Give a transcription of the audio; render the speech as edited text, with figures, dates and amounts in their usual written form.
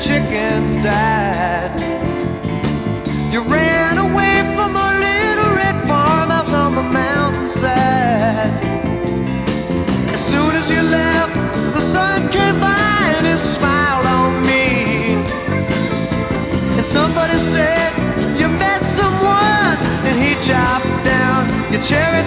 chickens died. You ran away from a little red farmhouse on the mountainside. As soon as you left, the sun came by and it smiled on me. And somebody said you met someone and he chopped down your cherry